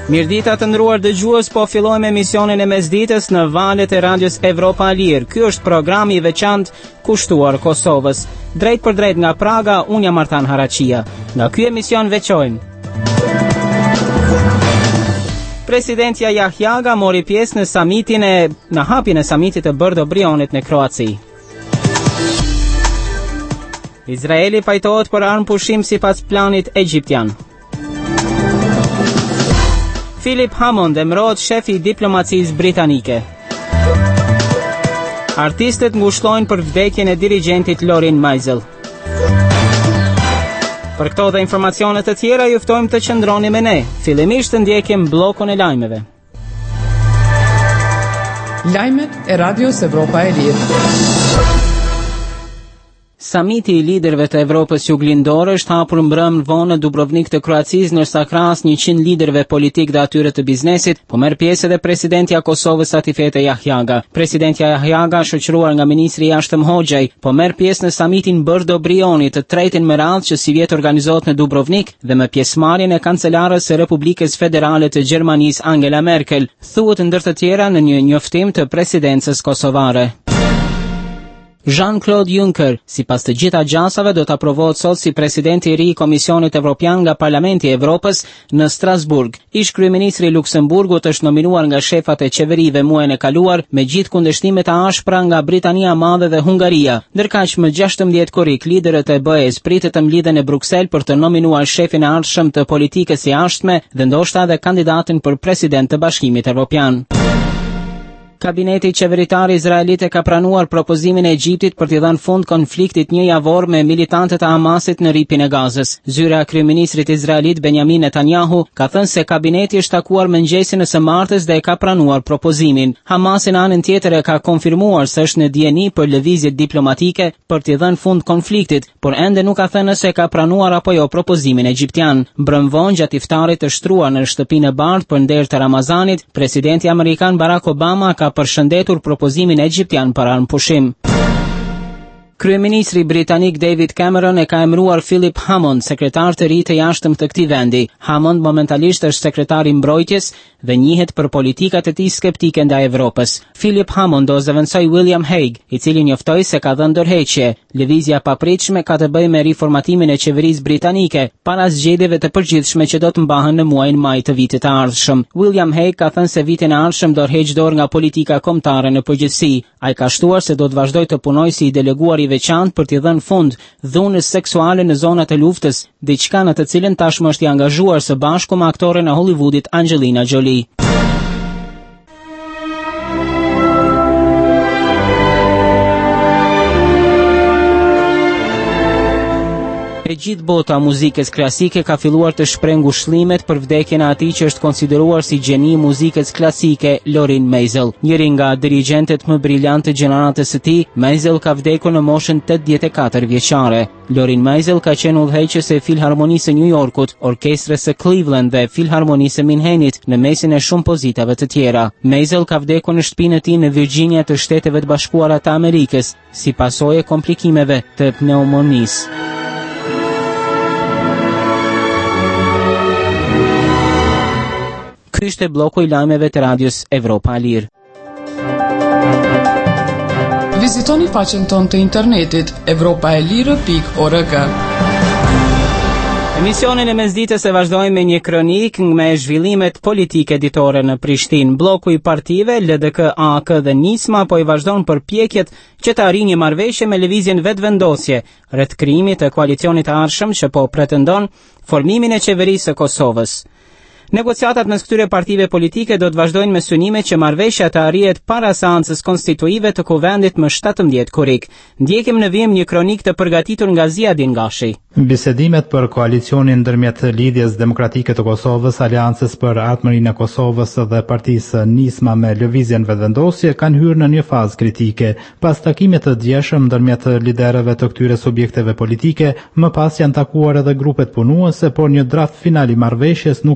Mirëdita të nderuar dëgjues, po fillojmë emisionin e mesditës në valët e radios Evropa e Lirë. Ky është programi i veçantë kushtuar Kosovës. Drejt për drejt nga Praga, unë jam Artan Haraqia. Nga ky emision veçojmë. Presidentja Jahjaga mori pjesë në hapjen e samitit të Brdo Brionit në Kroaci. Izraeli pajtohet për armë pushim sipas planit egjiptian. Philip Hammond emërohet shefi i diplomacisë britanike. Artistët ngushëllojnë për vdekjen e dirigjentit Lorin Meisel. Për këto dhe informacione të tjera ju ftojmë të qëndroni me ne. Fillimisht të ndjekim bllokun e lajmeve. Lajmet e Radios Evropa e Lirë. Samiti i liderëve të Evropës Juglindore është hapur mbrëmje vonë në Dubrovnik të Kroacisë, ndërsa krahas 100 liderëve politik dhe atyre të biznesit, po merr pjesë edhe presidentja e Kosovës Satifete Jahjaga. Presidentja Jahjaga, shoqëruar nga ministri i jashtëm Hoxhaj, po merr pjesë në samitin Brdo Brioni, të tretin me radhë që si vjet organizohet në Dubrovnik dhe me pjesëmarrjen e kancelarës së Republikës Federale të Gjermanisë Angela Merkel, thuhet ndër të tjera në një njoftim të presidencës kosovare. Jean-Claude Juncker, sipas të gjitha gjasave, do të aprovohet sot si presidenti i ri i Komisionit Evropian nga Parlamenti i Evropës në Strasburg. Ish kryeministri i Luksemburgut është nominuar nga shefat e qeverive muajin e kaluar, me gjithë kundërshtimet e ashpra nga Britania e Madhe dhe Hungaria. Ndërkaq më 16 korrik, liderët e BE-s pritet të mlidhen në Bruksel për të nominuar shefin e ardhshëm të politikës së jashtme dhe ndoshta edhe kandidatin për president të Bashkimit Evropian. Kabineti qeveritar izraelit e ka pranuar propozimin e Egjiptit për t'i dhënë fund konfliktit një javor me militantët e Hamasit në ripin e Gazës. Zyra e kryeministrit izraelit Benjamin Netanyahu ka thënë se kabineti është takuar mëngjesin e së martës dhe e ka pranuar propozimin. Hamasi në anën tjetër e ka konfirmuar se është në dieni për lëvizjet diplomatike për t'i dhënë fund konfliktit, por ende nuk ka thënë se ka pranuar apo jo propozimin egjiptian. Mbrëmvon gjatë iftarit të shtruar në shtëpinë e bardhë për nder të Ramazanit, presidenti amerikan Barack Obama ka përshëndetur propozimin egjiptian për armë pushim. Kryeministri britanik David Cameron e ka emëruar Philip Hammond sekretar të ri të jashtëm të këtij vendi. Hammond momentalisht është sekretar i mbrojtjes dhe njihet për politikat e tij skeptike ndaj Evropës. Philip Hammond do zëvendësoj William Hague, i cili njoftoi se ka dhënë ndërheqje. Lëvizja e papritshme ka të bëjë me riformatimin e qeverisë britanike para zgjedhjeve të përgjithshme që do të mbahen në muajin maj të vitit të ardhshëm. William Hague ka thënë se vitin e ardhshëm do rheqë dorë nga politika kombëtare në përgjithësi. Ai ka shtuar se do të vazhdojë të punojë si i deleguar i veçantë për t'i dhënë fund dhunës seksuale në zonat e luftës, diçka në të cilën tashmë është i angazhuar së bashku me aktoren e Hollywoodit Angelina Jolie. E gjithë bota muzikës klasike ka filluar të shpreh ngushëllimet për vdekjen e atij që është konsideruar si gjeni i muzikës klasike, Lorin Meisel. Njëri nga dirigjentët më briljantë të gjeneratës së tij, Meisel ka vdekur në moshën 84 vjeçare. Lorin Meisel ka qenë udhëheqës e Filharmonisë së New Yorkut, orkestrës së Cleveland dhe Filharmonisë së Minhenit, në mesin e shumë pozitave të tjera. Meisel ka vdekur në shtëpinë e tij në Virginia të Shteteve të Bashkuara të Amerikës, si pasojë e komplikimeve të pneumonisë. Ky ishte bloku i lajmeve të radios Evropa e Lirë. Vizitoni faqen tonë të internetit europaelire.org. Emisionin e mesditës e vazhdojmë me një kronik me zhvillimet politike ditore në Prishtinë. Bloku i partive LDK, AK dhe Nisma po i vazhdon përpjekjet që të arrijë një marrëveshje me lëvizjen vetvendosje rreth krijimit të koalicionit të ardhshëm që po pretendon formimin e qeverisë së Kosovës. Negociatat mes këtyre partive politike do të vazhdojnë me synime që marrëveshja të arrihet para seancës konstituive të Kuvendit më 17 korrik. Ndjekim në vijim një kronik të përgatitur nga Ziadin Gashi. Bisedimet për koalicionin ndërmjet Lidhjes Demokratike të Kosovës, Aleancës për Ardhmërinë e Kosovës dhe Partisë Nisma me lëvizjen vetvendosje kanë hyrë në një fazë kritike. Pas takimit të djeshëm ndërmjet liderëve të këtyre subjekteve politike, më pas janë takuar edhe grupet punuese, por një draft final i marrëveshjes nuk është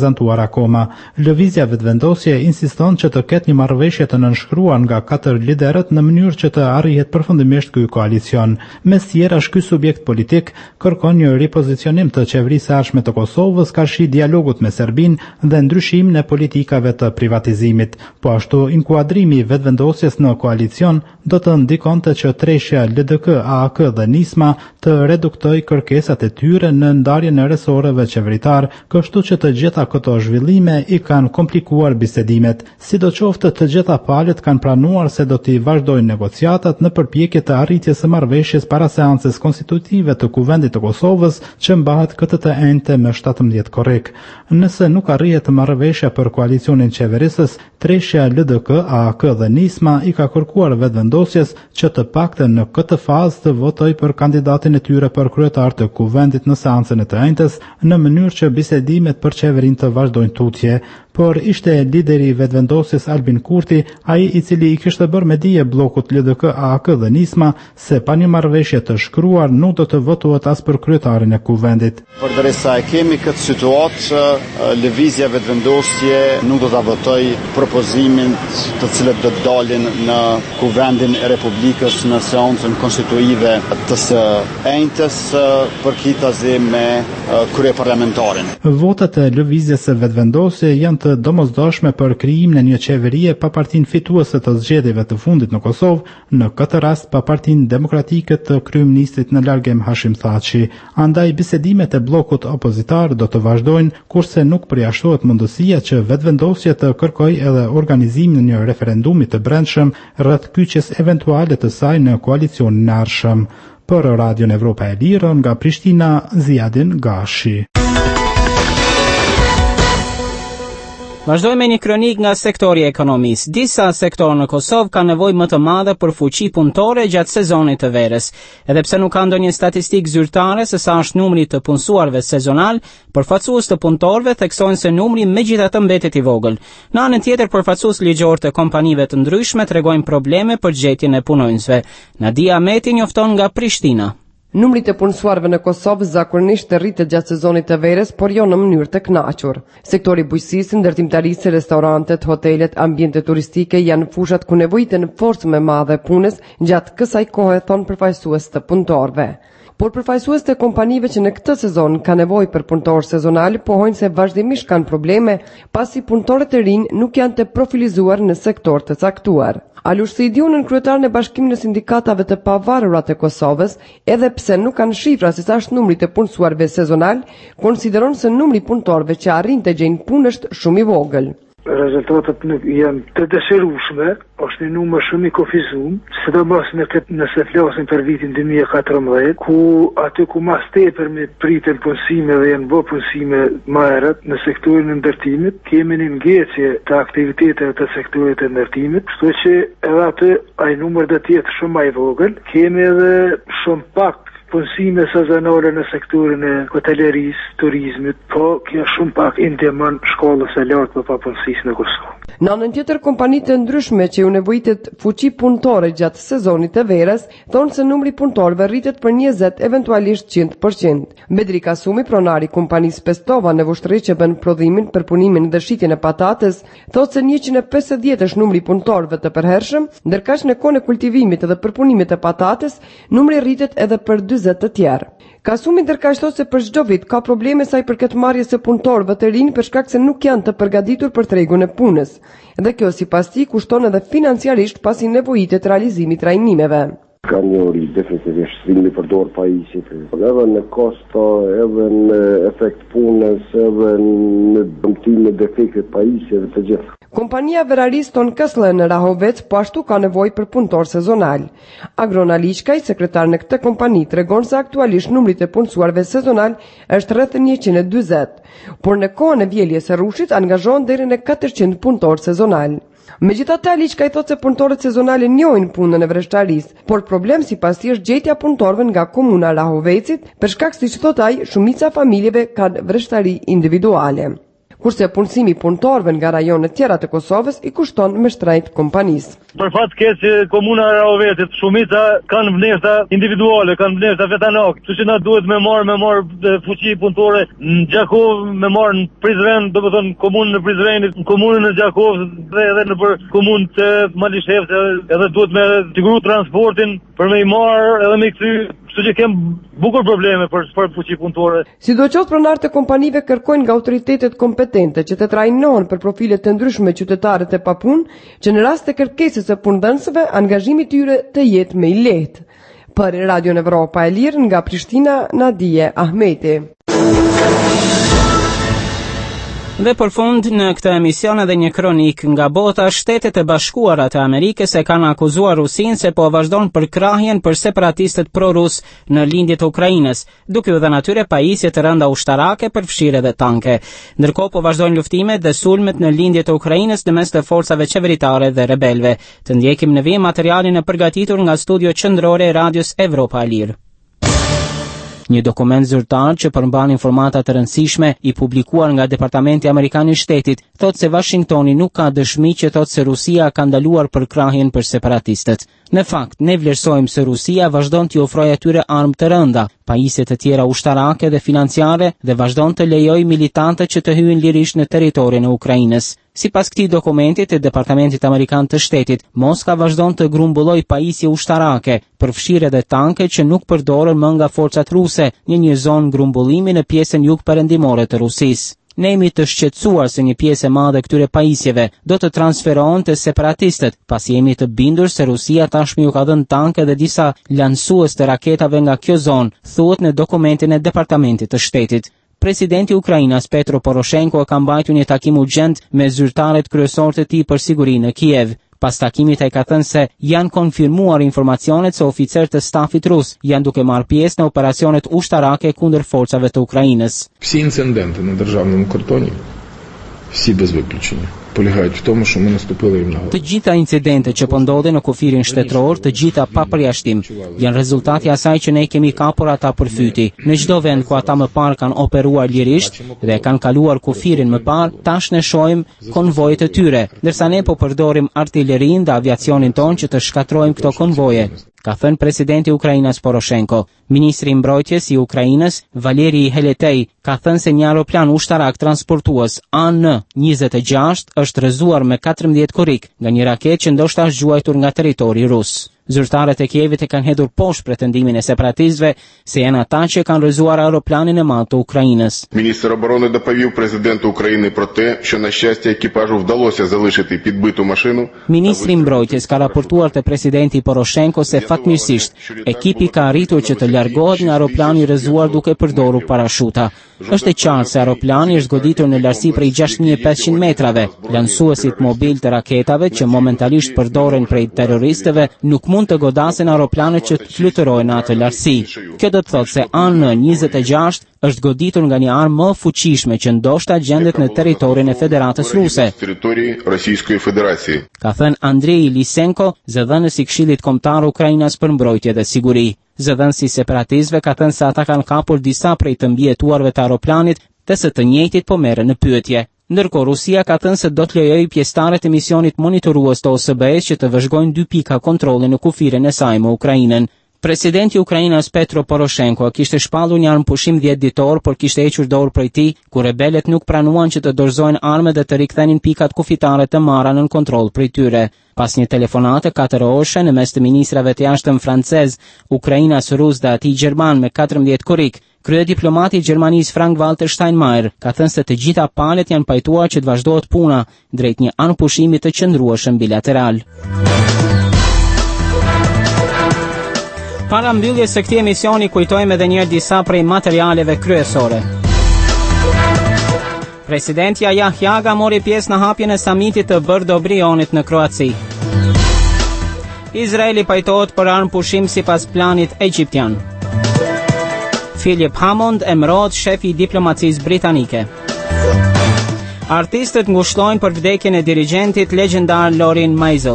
prezantuar akoma. Lëvizja vetëvendosje insiston që të ketë një marrëveshje të nënshkruar nga 4 liderët në mënyrë që të arrihet përfundimisht ky koalicion. Mes tjerash, ky subjekt politik kërkon një ripozicionim të qeverisë së ardhshme të Kosovës karshi dialogut me Serbinë dhe ndryshimin e politikave të privatizimit. Po ashtu, inkuadrimi i vetëvendosjes në koalicion do të ndikonte që treshja LDK, AAK dhe NISMA të reduktoj kërkesat e tyre në ndarjen e resoreve qeveritar, kështu që të gjitha këto zhvillime i kanë komplikuar bisedimet. Sidoqoftë, të gjitha palët kanë pranuar se do t'i vazhdojnë negociatat në përpjekje të arritjes së marrëveshjes para seancës konstitutive të Kuvendit të Kosovës, që mbahet këtë të enjte me 17 korrik. Nëse nuk arrihet marrëveshja për koalicionin qeverisës, treshja LDK, AAK dhe NISMA i ka kërkuar vetëvendosjes që të paktën në këtë fazë të votoj për kandidatin e tyre për kryetar të Kuvendit në seancën e të enjtes, në mënyrë që bisedimet për qeverinë të vazhdojnë tutje. Por ishte lideri i vetëvendosjes Albin Kurti, ai i cili i kishte bërë me dije bllokut LDK, AAK dhe NISMA se pa një marrëveshje të shkruar nuk do të votohet as për kryetarin e Kuvendit. Përderisa e kemi këtë situatë, lëvizja vetëvendosje nuk do ta votoj propozimin të cilët do të dalin në Kuvendin e Republikës në seancën konstitutive të së enjtes përkitazi me kryeparlamentarin. Votat e lëvizjes së vetëvendosje janë të domosdoshme për krijimin e një qeverie pa partinë fituese të zgjedhjeve të fundit në Kosovë, në këtë rast pa partinë demokratike të kryeministrit në largim Hashim Thaçi. Andaj bisedimet e bllokut opozitar do të vazhdojnë, kurse nuk përjashtohet mundësia që vetëvendosja të kërkojë edhe organizimin e një referendumi të brendshëm rreth kyçjes eventuale të saj në koalicionin e ardhshëm. Për Radion Evropa e Lirë, nga Prishtina, Ziadin Gashi. Vazhdojmë me një kronik nga sektori i ekonomisë. Disa sektorë në Kosovë kanë nevojë më të madhe për fuqi punëtore gjatë sezonit të verës. Edhe pse nuk ka ndonjë statistikë zyrtare se sa është numri të punësuarve sezonal, përfaqësues të punëtorëve theksojnë se numri megjithatë mbetet i vogël. Në anën tjetër, përfaqësues ligjor të kompanive të ndryshme tregojnë probleme për gjetjen e punonjësve. Nadia Meti njofton nga Prishtina. Numri të punësuarve në Kosovë zakonisht rritet gjatë sezonit të verës, por jo në mënyrë të kënaqur. Sektori bujqësisë, ndërtimtarisë, restorantet, hotelet, ambiente turistike janë fushat ku nevojiten forcë më madhe punës gjatë kësaj kohe, thon përfaqësues të punëtorëve. Por përfaqësues të kompanive që në këtë sezon ka nevojë për punëtorë sezonal pohojnë se vazhdimisht kanë probleme, pasi punëtorët e rinj nuk janë të profilizuar në sektor të caktuar. Alush Sidionën, kryetar në Bashkimin e Sindikatave të Pavarura të Kosovës, edhe pse nuk kanë shifra se sa është numri të punësuarve sezonal, konsideron se numri punëtorëve që arrin të gjejnë punë është shumë i vogël. Rezultatet janë të dëshirueshme, është një numër shumë i kufizuar, sidomos nëse flasim për vitin 2014, ku aty ku mas tepër me pritën punësime dhe janë bërë punësime më herët në sektorin e ndërtimit, kemi një ngecje të aktiviteteve të sektorit të ndërtimit, kështu që edhe aty ai numër do të jetë shumë më i vogël. Kemi edhe shumë pak punësime sezonale në sektorin e hotelerisë, turizmit, po kjo shumë pak i ndihmon shkollës së lartë për papunësisë në Kosovë. Në anën tjetër, kompanitë ndryshme që u nevojitet fuqi punëtore gjatë sezonit të verës, thonë se numri punëtorëve rritet për 20, eventualisht 100%. Bedri Kasumi, pronari kompanisë Pestova në Vushtrri që bën prodhimin, përpunimin dhe shitjen e patates, thotë se 150 është numri punëtorëve të përhershëm, ndërkaq në kohën e kultivimit dhe përpunimit të patates, numri rritet edhe për 40 të tjerë. Kasumi ndërkaq thotë se për çdo vit ka probleme sa i përket marrjes së punëtorëve të rinj për shkak se nuk janë të përgatitur për tregun e punës. Dhe kjo sipas tij kushton edhe financiarisht pasi nevojitet realizimi i trajnimeve. Ka njëri definitivisht sillni përdor pajisjet, edhe në kosto, edhe në efekt punës, edhe në dëmtim e defektet pajisjeve të gjitha. Kompania Veraris Ton Kësle në Rahovec po ashtu ka nevojë për punëtor sezonal. Agrona Liçkaj, sekretar në këtë kompani, tregon se aktualisht numri të punësuarve sezonal është rreth 140, por në kohën e vjeljes së rrushit angazhohen deri në 400 punëtor sezonal. Megjithatë, Liçkaj thotë se punëtorët sezonale njohin punën e vreshtarisë, por problem sipas tij është gjetja punëtorëve nga komuna Rahovecit, për shkak siç thotë ai, shumica familjeve kanë vreshtari individuale. kurse punësimi punëtorëve nga rajonet tjera të Kosovës i kushton me shtrenjtë kompanisë. Për fat keq që komuna e Rahovetit, shumica kanë vlefta individuale, kanë vlefta vetanak, kështu që na duhet me marr fuqi punëtore në Gjakov, me marr në Prizren, domethënë komunën e Prizrenit, në komunën e Gjakov dhe edhe në për komunën të Malishevës, edhe duhet me siguru transportin për me i marr edhe me kthy. Kështu që kem bukur probleme për fuqi punëtore. Sidoqoftë pronarët e kompanive kërkojnë nga autoritetet kompetente që të trajnohen për profile të ndryshme qytetarët e papunë, që në rast të kërkesës së punëdhënësve angazhimi i tyre të jetë më i lehtë. Për Radio Evropa e Lirë nga Prishtina, Nadije Ahmeti. Dhe për fund në këtë emision edhe një kronik nga bota. Shtetet e Bashkuara të Amerikës e kanë akuzuar Rusinë se po vazhdon përkrahjen për separatistët pro-rus në lindje të Ukrainës, duke u dhënë atyre pajisje të rënda ushtarake, përfshirë edhe tanke. Ndërkohë po vazhdojnë luftimet dhe sulmet në lindje të Ukrainës në mes të forcave qeveritare dhe rebelëve. Të ndjekim në vijim materialin e përgatitur nga studio qendrore e Radios Evropa e Lirë. Një dokument zyrtar që përmban informata të rëndësishme i publikuar nga Departamenti Amerikan i Shtetit thotë se Washingtoni nuk ka dëshmi që thotë se Rusia ka ndaluar përkrahjen për separatistët. Në fakt, ne vlerësojmë se Rusia vazhdon t'i ofrojë atyre armë të rënda, pajisje të tjera ushtarake dhe financiare dhe vazhdon të lejojë militantët që të hyjnë lirisht në territorin e Ukrainës. Sipas këtij dokumenti të Departamentit Amerikan të Shtetit, Moska vazhdon të grumbullojë pajisje ushtarake, përfshirë edhe tanke që nuk përdoren më nga forcat ruse në një zonë grumbullimi në pjesën jugperëndimore të Rusisë. Ne jemi të shqetësuar se një pjesë e madhe këtyre pajisjeve do të transferohen te separatistët, pasi jemi të bindur se Rusia tashmë ju ka dhënë tanke dhe disa lansues të raketave nga kjo zonë, thuhet në dokumentin e Departamentit të Shtetit. Presidenti i Ukrainës Petro Poroshenko ka mbajtur një takim urgjent me zyrtarët kryesorë të tij për siguri në Kiev. Pas takimit ai ka thënë se janë konfirmuar informacionet se oficerët e stafit rus janë duke marrë pjesë në operacionet ushtarake kundër forcave të Ukrainës. Всі інциденти на державному кордоні, всі без виключення, polegaють в тому, що ми наступили їм на голову. Të gjitha incidentet që po ndodhin në kufirin shtetëror, të gjitha pa përjashtim, janë rezultati i asaj që ne kemi kapur ata për fyti. Në çdo vend ku ata më parë kanë operuar lirisht dhe kanë kaluar kufirin më parë, tash ne shohim konvojët e tyre, ndërsa ne po përdorim artillerinë dhe aviacionin ton që të shkatrojmë këto konvoje, ka thënë presidenti i Ukrainës Poroshenko. Ministri i mbrojtjes i Ukrainës, Valeri Heletej, ka thënë se një aeroplan ushtarak transportues AN-26 është rrëzuar me 14 korrik nga një raketë që ndoshta është zgjuajtur nga territori rus. Zyrtarët e Kievit e kanë hedhur poshtë pretendimin e separatistëve se janë ata që kanë rrëzuar aeroplanin e madh të Українës. Міністр оборони доповів президенту України про те, що на щастя екіпажу вдалося залишити підбиту машину. Ministri i mbrojtjes ka raportuar te presidenti Poroshenko se fatmirësisht ekipi ka arritur që të largohet nga aeroplani i rrëzuar duke përdorur parashuta. Është e qartë se aeroplani është goditur në lartësi prej 6500 metrave. Lansuesit mobil të raketave që momentalisht përdoren prej terroristëve nuk mund të godasin aeroplanet që fluturojnë në atë lartësi. Kjo do të thotë se AN-26 është goditur nga një armë më fuqishme që ndoshta gjendet në territorin e Federatës Ruse. Ka thënë Andrei Lisenko, zëdhënës i Këshillit Kombëtar Ukrainas për mbrojtje dhe siguri. Zëdhënësi separatistëve ka thënë se ata kanë kapur disa prej të mbijetuarve të aeroplanit dhe së të njëjtit po merren në pyetje. Ndërkohë Rusia ka thënë se do të lejojë pjesëtarët e misionit monitorues të OSBE-s që të vëzhgojnë 2 pika kontrolli në kufirin e saj me Ukrainën. Presidenti i Ukrainës Petro Poroshenko kishte shpallur një armpushim 10 ditor, por kishte hequr dorë prej tij kur rebelët nuk pranuan që të dorëzojnë armë dhe të rikthenin pikat kufitare të marra nën kontroll prej tyre. Pas një telefonate 4 orëshe në mes të ministrave të jashtëm francez, Ukrainas, rus dhe atij gjerman me 14 korrik, kryediplomati i Gjermanisë Frank-Walter Steinmeier ka thënë se të gjitha palët janë pajtuar që të vazhdohet puna drejt një armpushimi të qëndrueshëm bilateral. Para mbylljes së këtij emisioni kujtojmë edhe një herë disa prej materialeve kryesore. Presidenti Yahya mori pjesë në hapjen e samitit të Brdo Brionit në Kroaci. Izraeli pajtohet për armpushim sipas planit egjiptian. Philip Hammond emërohet shefi i diplomacisë britanike. Artistët ngushëllojnë për vdekjen e dirigjentit legjendar Lorin Maazel.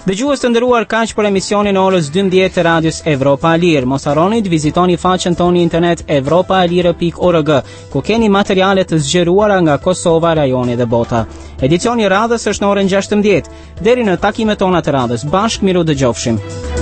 Dëgjues të nderuar, kaq për emisionin e orës 12 të Radios Evropa e Lirë. Mos harroni të vizitoni faqen tonë internet evropaelire.org, ku keni materiale të zgjeruara nga Kosova, rajoni dhe bota. Edicioni i radhës është në orën 16. Deri në takimet tona të radhës, bashkë miru dëgjofshim.